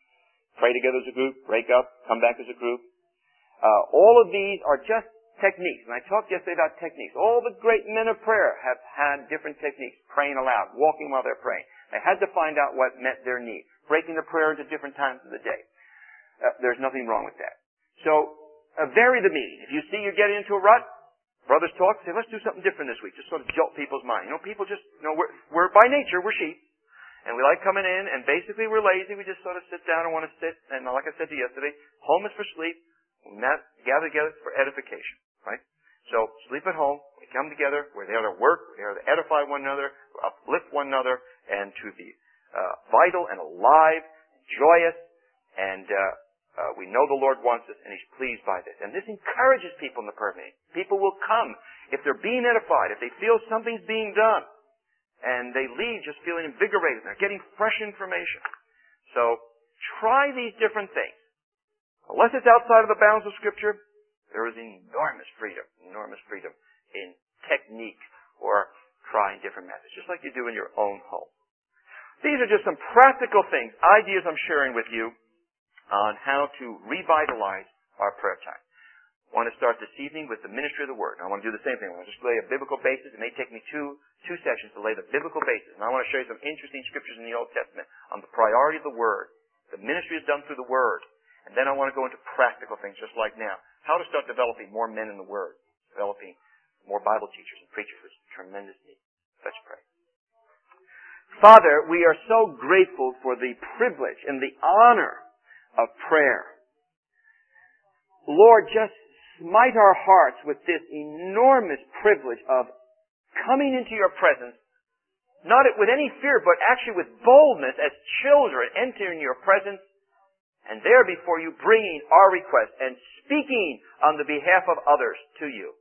Pray together as a group, break up, come back as a group. Uh, all of these are just techniques, and I talked yesterday about techniques. All the great men of prayer have had different techniques, praying aloud, walking while they're praying. They had to find out what met their need, breaking the prayer into different times of the day. Uh, there's nothing wrong with that. So, uh, vary the meeting. If you see you're getting into a rut, brothers talk, say, let's do something different this week. Just sort of jolt people's mind. You know, people just, you know, we're, we're by nature, we're sheep. And we like coming in, and basically we're lazy. We just sort of sit down and want to sit. And like I said to you yesterday, home is for sleep. We gather together for edification, right? So, sleep at home. We come together. We're there to work. We're there to edify one another, uplift one another, and to be uh, vital and alive, joyous, and uh, uh, we know the Lord wants us, and He's pleased by this. And this encourages people in the prayer meeting. People will come if they're being edified, if they feel something's being done, and they leave just feeling invigorated. They're getting fresh information. So, try these different things. Unless it's outside of the bounds of Scripture, there is enormous freedom, enormous freedom in technique or trying different methods, just like you do in your own home. These are just some practical things, ideas I'm sharing with you on how to revitalize our prayer time. I want to start this evening with the ministry of the Word. And I want to do the same thing. I want to just lay a biblical basis. It may take me two, two sessions to lay the biblical basis. And I want to show you some interesting scriptures in the Old Testament on the priority of the Word. The ministry is done through the Word. And then I want to go into practical things, just like now. How to start developing more men in the Word. Developing more Bible teachers and preachers with tremendous need. Let's pray. Father, we are so grateful for the privilege and the honor of prayer. Lord, just smite our hearts with this enormous privilege of coming into your presence, not with any fear, but actually with boldness as children entering your presence, and there before you bringing our request and speaking on the behalf of others to you.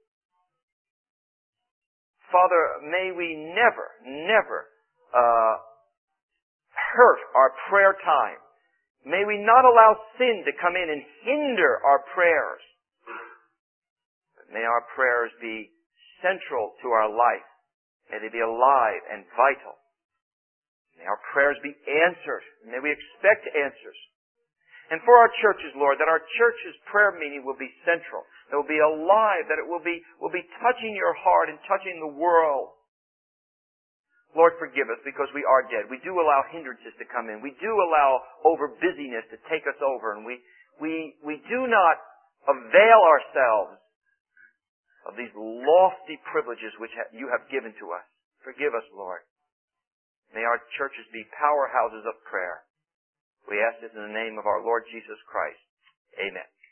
Father, may we never, never uh, hurt our prayer time. May we not allow sin to come in and hinder our prayers. But may our prayers be central to our life. May they be alive and vital. May our prayers be answered. May we expect answers. And for our churches, Lord, that our church's prayer meeting will be central. That it will be alive, that it will be, will be touching your heart and touching the world. Lord, forgive us because we are dead. We do allow hindrances to come in. We do allow over busyness to take us over. And we, we, we do not avail ourselves of these lofty privileges which you have given to us. Forgive us, Lord. May our churches be powerhouses of prayer. We ask this in the name of our Lord Jesus Christ. Amen.